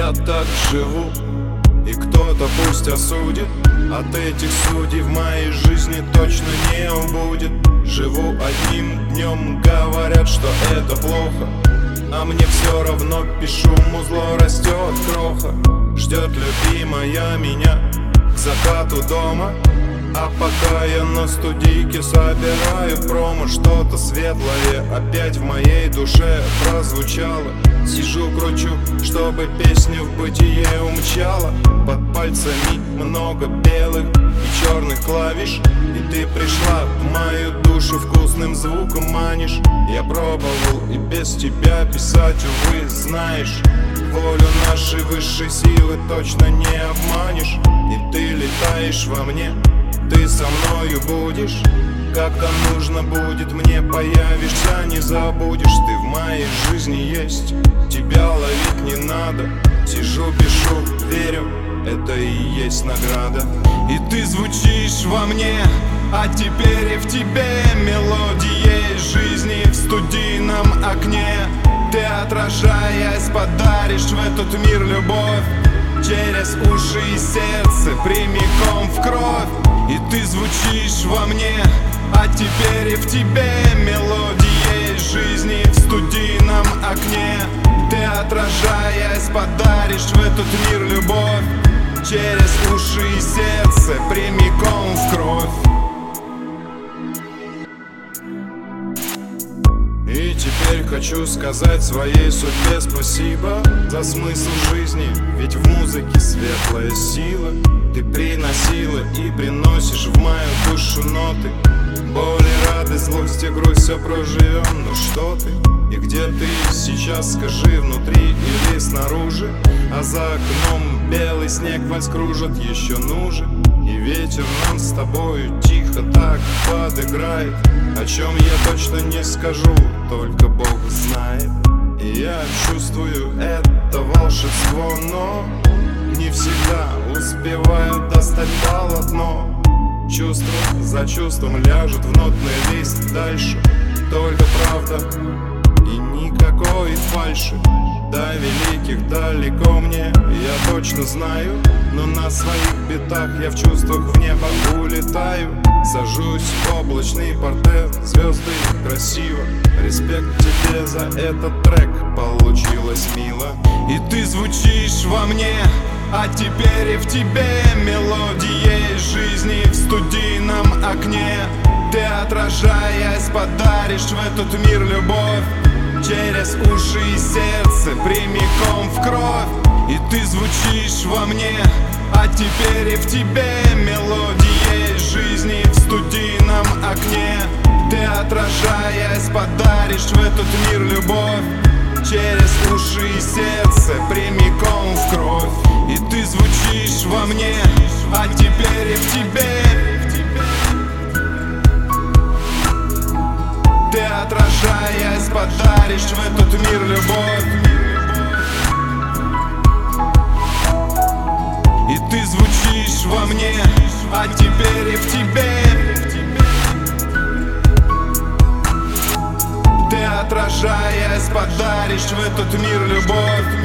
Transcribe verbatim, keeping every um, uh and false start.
Я так живу, и кто-то пусть осудит. От этих судей в моей жизни точно не убудет. Живу одним днем, говорят, что это плохо, а мне все равно пишу, музло растет кроха. Ждет любимая меня к закату дома, а пока я на студийке собираю промо, что-то светлое опять в моей душе прозвучало. Сижу, кручу, чтобы песня в бытие умчала. Под пальцами много белых и черных клавиш, и ты пришла в мою душу, вкусным звуком манишь. Я пробовал и без тебя писать, увы, знаешь, волю нашей высшей силы точно не обманешь. И ты летаешь во мне, ты со мною будешь, когда нужно будет мне появишься, не забудешь. Ты в моей жизни есть, тебя ловить не надо. Сижу, пишу, верю, это и есть награда. И ты звучишь во мне, а теперь и в тебе мелодией жизни в студийном окне. Ты, отражаясь, подаришь в этот мир любовь через уши и сердце, прямиком в кровь. И ты звучишь во мне, а теперь и в тебе мелодией жизни в студийном окне. Ты, отражаясь, подаришь в этот мир любовь через уши и сердце, прямиком в кровь. И теперь хочу сказать своей судьбе спасибо за смысл жизни, ведь в музыке светлая сила. Ты приносила и приносишь в мою душу ноты. Боль и радость, злость и грусть, все проживем, ну что ты? И где ты сейчас, скажи, внутри или снаружи? А за окном белый снег вальс кружит, еще нужен. И ветер нам с тобою тихо так подыграет, о чем я точно не скажу, только Бог знает. И я чувствую это волшебство, но не всегда успеваю достать полотно. Чувство за чувством ляжет в нотный лист. Дальше только правда и никакой фальши. До великих далеко мне, я точно знаю, но на своих битах я в чувствах в небо улетаю. Сажусь в облачный портрет, звезды красиво. Респект тебе за этот трек, получилось мило. И ты звучишь во мне, а теперь и в тебе мелодией жизни в студийном окне. Ты, отражаясь, подаришь в этот мир любовь через уши и сердце, прямиком в кровь. И ты звучишь во мне, а теперь и в тебе мелодией жизни в студийном окне. Ты, отражаясь, подаришь в этот мир любовь через уши и сердце, прямиком в кровь. И ты звучишь во мне, а теперь и в тебе. Ты, отражаясь, подаришь в этот мир любовь. И ты звучишь во мне, а теперь и в тебе. Ты, отражаясь, подаришь в этот мир любовь.